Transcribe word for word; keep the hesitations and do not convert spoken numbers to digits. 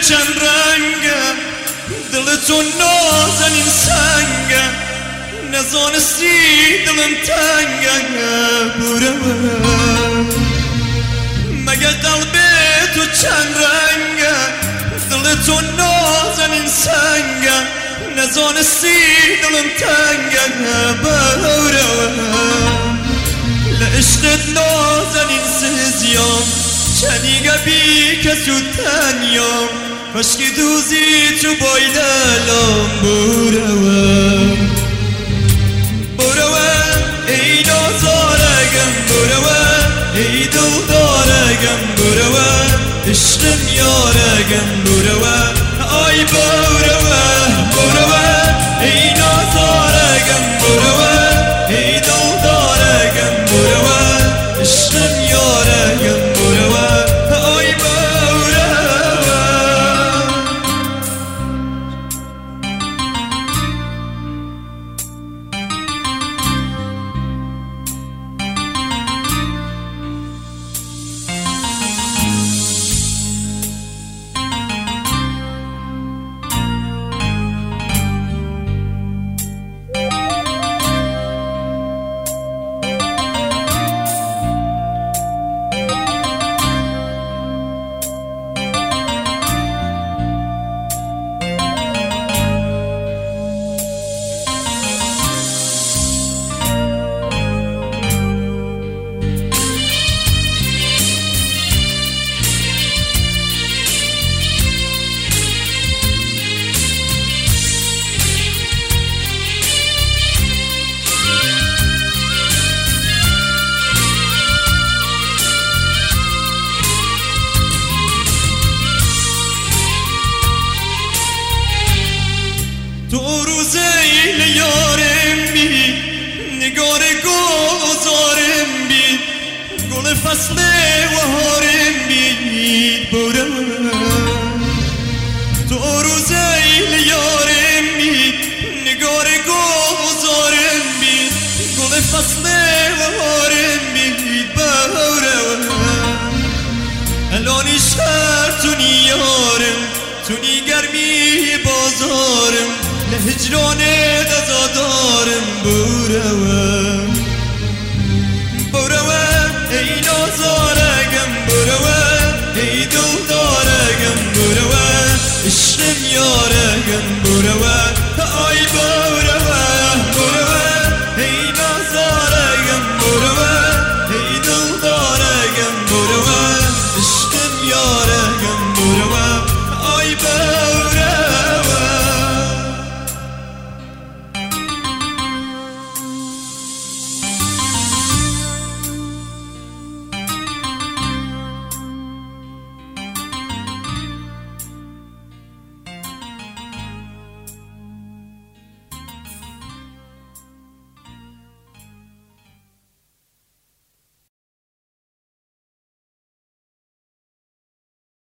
چند رنگه دلتون نازنین سنگه نزانستی دلم تنگه برم مگه قلب تو چند رنگه دلتون نازنین سنگه نزانستی دلم تنگه برم لعشقت نازنین سزیام چنیگه بی کسو تنیام کاشکی دوزی تو بایدلام برم برم ای نازارگم برم ای دلدارگم برم عشقم یارگم برم آی برم برم ای نازارگم برم ای دلدارگم برم عشقم یارگم برم آی برم تو روز ایل یارم بی نگار گذارم بی گل فصل وهارم بی برم تو روز ایل یارم بی نگار گذارم بی گل فصل وهارم بی برم الانی شهر تو نیارم تو نیگرمی بازارم لهجران غذا دارم برم